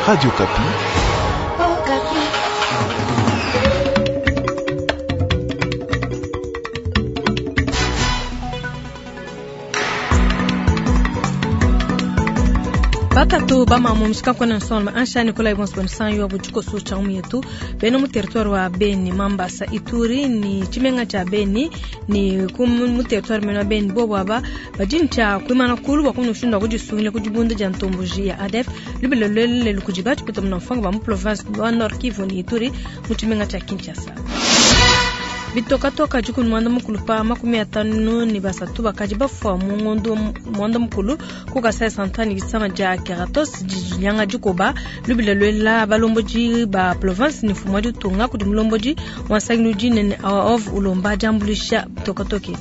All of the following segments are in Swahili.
Radio Kapi. Oh, Kapi. Batatu bama mumshika kwa nsonma anshani kula ibons bonsan yo bujuko so chamu yetu beno mu territoire wa Beni Mambasa Ituri ni chimenga cha Beni ni mu territoire mena Beni bobaba bajincha kwimana kulu bakunu shunda kujisungile kujibunda jantomboji ya ADF libelelele kujibati kutomna mfanga ba mu province wa Nord Kivu ni Ituri mu chimenga cha Kinshasa. Bitoka juku mwanda mukulu pa 50 ni basatu bakaji bafwa mwanda mukulu kukasa santani bisama ja keratos jinyanga jukoba lubilelwela balomboji ba province ni fumwa jutunga kudimlomboji wasagnuji nene of ulomba jambulisha bitoka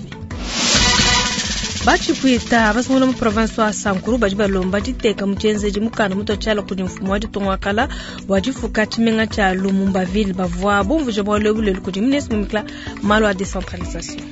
bachi kuita basungula mu province wa Sankuru bajiba lomba jiteka mchenze jimukana mutochala kudi mfumu waji tongwakala wajifuka chimenga cha Lumumba ville bavwa bomvu jobo lebule kudi ministre mumikla malo a décentralisation.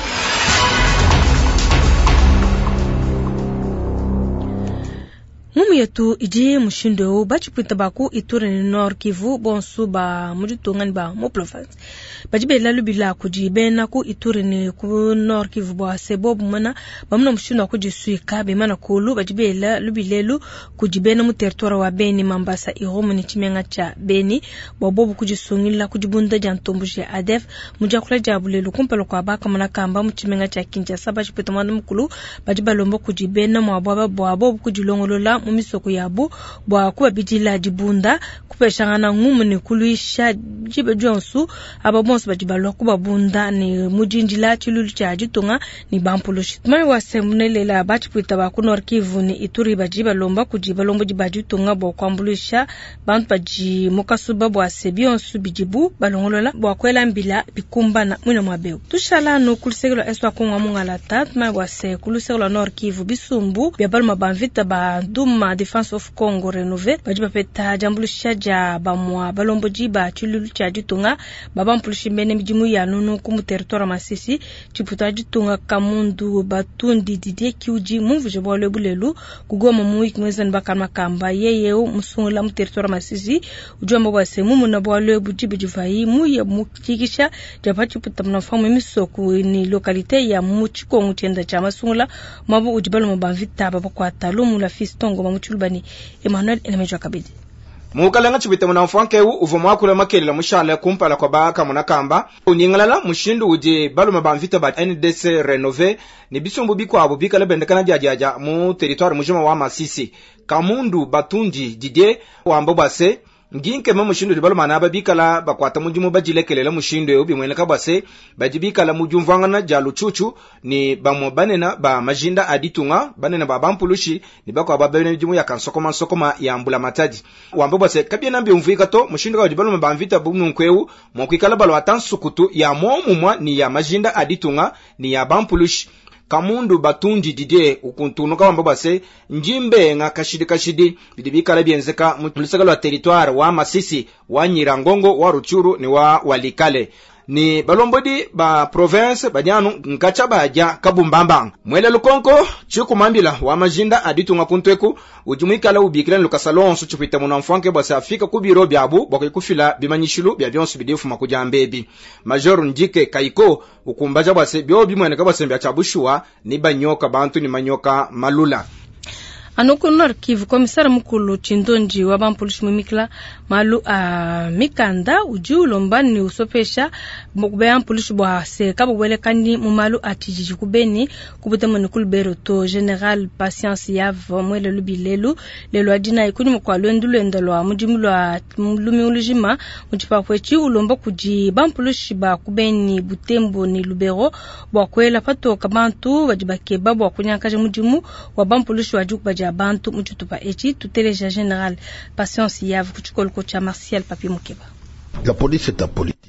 Mumu yetu iji mushindo bachi kuita baku Ituri ni Nord Kivu bonsu ba mujutongani ba mu province bajibe lalubila kujibena ku Ituri ni ku Nord Kivu ba sebobu mana bamuna mushindo kujisuika be mana kulu bajibe lalubilelu kujibena mu territoire wa Beni Mambasa Iromo ni chimenga cha Beni bobobu kujisungila kujibunda jantombushi ADF mujakula jabulelu kumpelo kwa baka mana kamba mu chimenga cha Kinshasa bachi kuita mwana mukulu bajiba lombo kujibena mu ababa bobobu kujilongolola mumisoko yabo bwa kuba bijila jibunda kupeshangana ngumu ni kuluisha jibe jonsu ababonso bajibalwa kuba bunda ni mujinjila chilulu cha jitunga ni bampulushi mari wasemunelela bachi puita ba ku Nord Kivu ni Ituri bajiba lomba kujiba lombo jibajitunga bwa kwambulisha bantu baji mukasuba bwa sebionsu bijibu balongolola bwa kwela mbila bikumba na mwina mwabeu tushala no kulisegelo eswa kunga mungala tat mari wase kulisegelo Nord Kivu bisumbu byabalma banvita ba ma Defense of Congo renové bajiba peta jambulisha ja bamwa balomboji ba chilulu cha jitunga babampulishi mbene mijimu ya nunu kumu territoire Masisi chiputa jitunga Kamundu Batundi Didie Kiuji mumvu jobo lebulelu kugoma muiki mwezani baka makamba yeyeo musungula mu territoire Masisi ujomba wase mumu na bwa lebuji bijivayi muye mukikisha japa chiputa mnafamu misoku ni lokalite ya muchiko ngutienda cha masungula mabu ujibalo mabavita babakwa talumu la fistongo mamuchulbani Emmanuel Enemejwa Kabidi mukalanga chibita muna mfankewu uvumwa kula makelela mushala kumpala kwa baka munakamba unyingalala mushindu uje balu mabamvita ba NDC renové ni bisumbu bikwa abo bikala bendekana jajaja mu territoire mujuma wa Masisi Kamundu Batundi Didie wambo base nginke mushindu balu manaba bikala bakwata mujumu bajilekelela mushindu yo bimweneka base bajibikala mujumvangana jalu chuchu ni bamwe banena ba majinda aditunga banena ba bampulushi ni bakwa babene jumu ya kansokoma ya mbula matadi wambo base kabye nambi umvika to mushindu ka balu mabamvita bumnkweu mokwikala balu atansukutu ya momumwa ni ya majinda aditunga ni ya bampulushi Kamundu Batundi Didie ukuntuno ka wambo base njimbe nga kashidi bidibikala bienzeka mulisagalo wa territoire wa Masisi wa Nyirangongo wa Ruchuru ni wa Walikale ni balombodi ba province bajanu nkacha baja kabumbamba mwele lukonko chiku mambila wa majinda aditunga kuntweku ujumuikala ubikila lukasalonso chupita muna mfanke basa afika kubiro byabu bakikufila bimanyishilu bya byonso bidefu makujambebi major njike kaiko ukumbaja base byo bimwene ka base bya chabushwa ni banyoka bantu ni manyoka malula Anoko Nord Kivu komisara mukulu chindonji wa bampulishi mumikla malu a mikanda uju lombani usopesha mukube ampulishi bwa se kabwele kandi mumalu atijiji kubeni kubute monukulu beroto general patience yavo mwele lubilelu lelo adina ikuni mkwalo ndulendalo mujimulwa lumiulujima muchipa kwechi ulomba kuji bampulishi ba kubeni Butembo ni Lubero bwa kwela pato kabantu wajibake babu wakunyakaje mujimu wa bampulishi wajuku Bantu mujutupa echi tuteleja general patience yave kuchikolo kocha Martial Papi Mukeba. La police est un politique.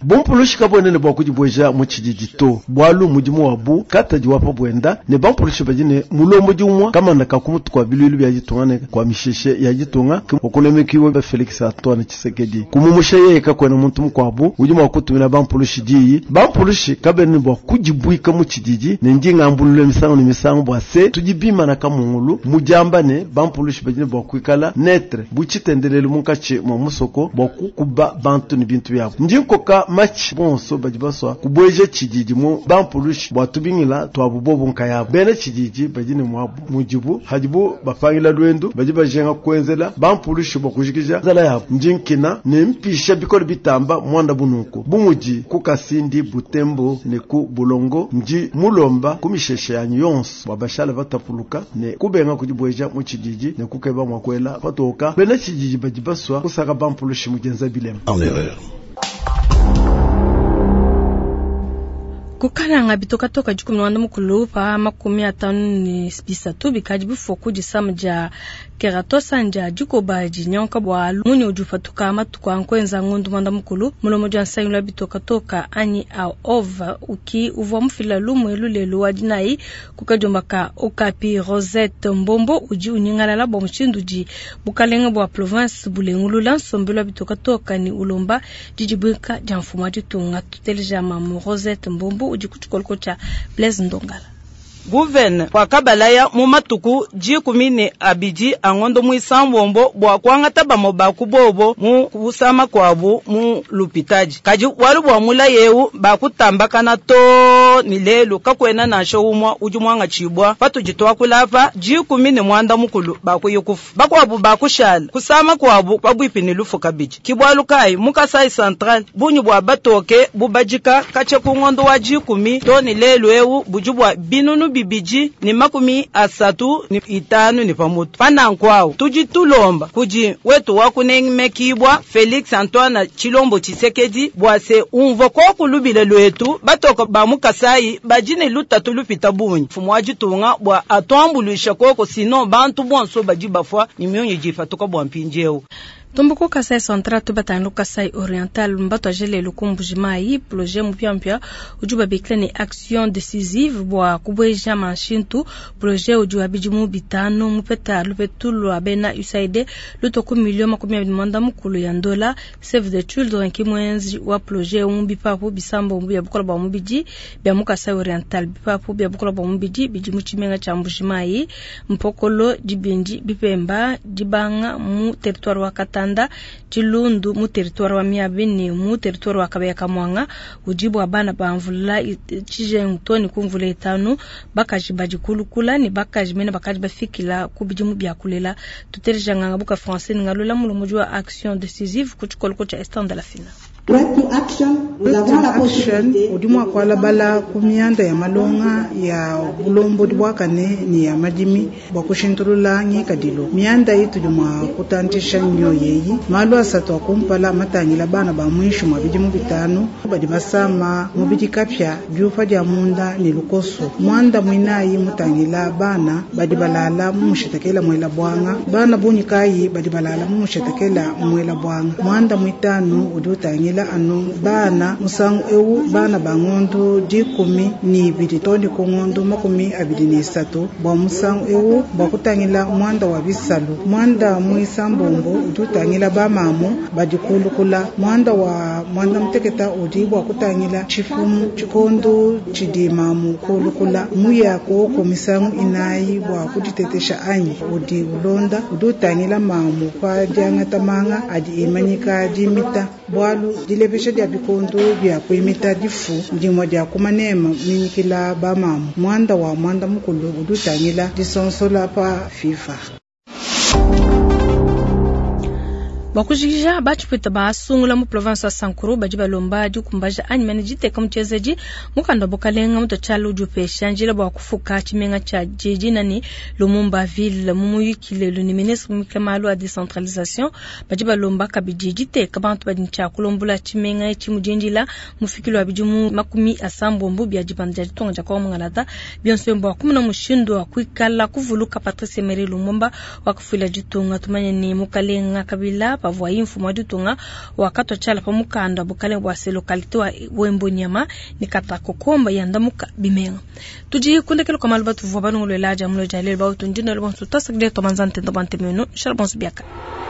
Bampulushi kabone ne bakujibweja mu kijijito bwalu mujimu wabu kata jiwapa bwenda ne bampulushi bajine mulombo jumwa kama nakakumutu kwa bilu bya jitungane kwa misheshe ya jitunga okunemekiwe ba Felix Antoine Tshisekedi kumumusha yeka kwa muntu mukwabu ujimu wakutumina bampulushi jiyi bampulushi kabene bakujibwika mu kijiji nenjinga ambulule misango bwase tujibima na kamungulu mujambane bampulushi bajine bakwikala netre buchitendelele munkache mu musoko bakukuba bantu ni bintu byabo njinkoka match bonso bajibaswa kubweje kijiji mu bampulushi bwatubingila twabubobo nkayabo bene kijiji bajine mwabu mujibu hajibu bapangila lwendu bajiba jenga kwenzela bampulushi bakujikija zala yabo njinkina nempisha bikoro bitamba mwanda bunuko bumuji kukasindi butembo ne ku bulongo nji mulomba kumisheshe yanyu yonso babashala batapuluka ne kubenga kujibweja mu kijiji ne kukeba mwakwela batoka bene kijiji bajibaswa kusaka bampulushi mugenza bilema en erreur. Kukalanga bitoka jukumu wanda mukulu pa makumi atanu ni bisatu bikajibu foku jisamja keratosa nja jukoba jinyonka bwa munyo ujufatuka amatuka nkwenza ngundu wanda mukulu mulomo jansayula bitoka ani au ova uki uva mfila lumwe lulelu wajinai kukajombaka okapi Rosette Mbombo uji unyingalala bwa mshinduji bukalenga bwa province bulengulula sombelwa bitoka ni ulomba jijibuka jamfuma jitunga tuteleja mamu Rosette Mbombo uji kutukolko cha Blaise Ndongala. Gouverne kwa kabalaya mumatuku jikumine abiji angondo muisambombo bwa kwangata bamobaku bobo mu kusama kwabu mu lupitaji kaji walu bwa mula yewu bakutambakana to ni lelo kakwena na showumwa ujumwanga chibwa patu jitwa kulava jikumine mwanda mukulu bakuyukufu bakwabu bakushala kusama kwabu kwabwipini lufu kabiji kibwalu kai mukasai central bunyu bwa batoke bubajika kache kungondo wa jikumi to ni lelo ewu bujubwa binunu bibiji ni makumi asatu ni itanu ni pamutu panankwao tuji tulomba kuji wetu wakunengmekibwa Felix Antoine Chilombo Tshisekedi bwase unvo kwa kulubile lwetu batoka bamukasai bajine lutatu lupita bunyi fumwaji tunga bwa atwambulisha koko sino bantu bonso bajibafwa ni mionye jifa toka bwa mpinjeo. Tomboko Kasai Central tubatano Kasai Oriental mbato ajele lukumbujimai projet mupyampya ujuba beklene action décisive bwa kubweja manshintu projet ujuba bijimu bitano mupeta lupetulu abena USAID lutoku milioni 10 mukulu ya dola Save the Children kimwenzi wa projet umbipapo bisambo mbuya bukola ba mubiji bya mukasai Oriental bipapo bya bukola ba mubiji bijimu chimenga cha mbujimai mpokolo jibinji bipemba jibanga mu territoire wa Katanga Chilundu mu territoire wa Miabini mu territoire wa Kabaya Kamwanga ujibu abana bamvula chije ngutoni kumvula etanu bakaji bajikulukula ni bakaji mena bakaji bafikila kubijimu byakulela tuterijanga ngabuka français ngalula mu mujwa action décisive kuchukolko cha stand de la fina. Action udimwa kwa labala kumianda ya malonga ya bulombo dibwakane ni ya majimi bakushintulula ngi kadilo mianda itu jumwa kutantisha nyo yeyi malu asatu akumpala matangila bana ba mwisho mabijimu bitanu badibasama mubiji kapya jufa ja munda ni lukoso mwanda mwinayi mutangila bana badibalala mushitakela mwela bwanga bana bunyikai badibalala mushitakela mwela bwanga mwanda mwitanu udutangila anu bana musangu ewu bana bangondo dikumi ni biditoni kongondo makumi abidinisato bwa musangu ewu bakutangila mwanda wa bisalu mwanda muisambombo udutangila bamamu badikulukula mwanda mteketa udibwa kutangila chifumu chikondo chidimamu kulukula muya ko komisangu inayi bwa kujitetesha anyi udi ulonda udutangila mamu kwa jangata manga adi imanyika jimita bwalu dilebesha dia bikondo bya kuimita difu ndimo dia kumanema minikila bamamu mwanda mukulu udutangila disonsola pa FIFA. Bakujija bachipita basungula mu province Sankuru bajiba lomba jukumbaja anyimene jiteka mchezeji mukanda bokalenga mutachala ujupesha njila bwa kufuka chimenga cha jeji nani Lumumba ville mumuyikile luni ministre mukamalu a décentralisation bajiba lomba kabijiji teka bantu badincha kulombula chimenga chimujenjila mufikilo abijumu makumi asambo mbubi ajibanja jitonga jakwa mngalata bionso mbo akumuna mushindo akwikala kuvuluka Patrice Emery Lumumba wakufila jitonga tumanye ni mukalenga kabila pa voyi mfumo wa ditunga wakati chala pa mukanda bukale bwa se lokalite wa Wembo Nyama ni kata kokomba yanda muka bimenga tuji kunde kelo kamal batu vo banu lo laja mulo jalel ba utunjina lo bon su tasagde to manzante to bante meno sharbon biaka